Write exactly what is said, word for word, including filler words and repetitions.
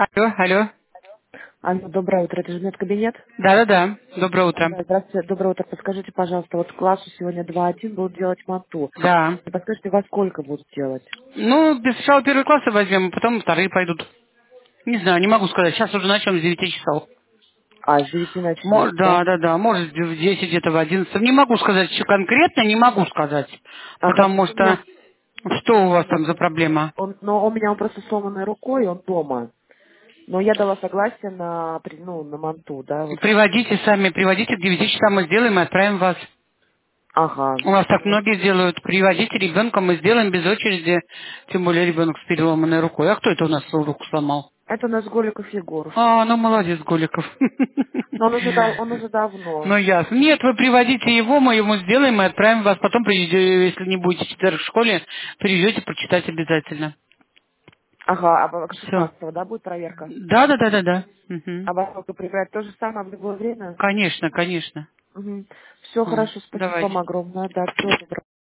Алло, алло. Алло, доброе утро, это же медкабинет? Да-да-да. Доброе утро. Да, здравствуйте, доброе утро. Подскажите, пожалуйста, вот классу сегодня два один будут делать манту. Да. Подскажите, во сколько будут делать? Ну, без сначала первые классы возьмем, а потом вторые пойдут. Не знаю, не могу сказать. Сейчас уже начнем с девяти часов. А, с девяти Может, начнете, да, да? да, да. Может, в десять, где-то в одиннадцать. Не могу сказать, что конкретно не могу сказать. Ага, Потому просто у что меня, что у вас да, там за проблема? он, но у меня он просто сломанной рукой, он дома. Но я дала согласие на, при- ну, на манту, да, вот. Приводите сами, приводите к девяти часам, мы сделаем и отправим вас. Ага, У нас так хорошо. многие делают. Приводите ребенка, мы сделаем без очереди. Тем более ребенок с переломанной рукой. А кто это у нас свою руку сломал? Это у нас Голиков Егор. А, ну молодец, Голиков. Но он уже, дав- он уже давно. Ну ясно. Нет, вы приводите его, мы ему сделаем и отправим вас. Потом, приведете, если не будете в четверг в школе, приведете прочитать обязательно. Ага, а Все. шестнадцатого, да, будет проверка? Да, да, да, да, да. Мгм. А во сколько проверять? То же самое в любое время? Конечно, конечно. Все М, хорошо, спасибо Давайте. вам огромное. Да, всего доброго.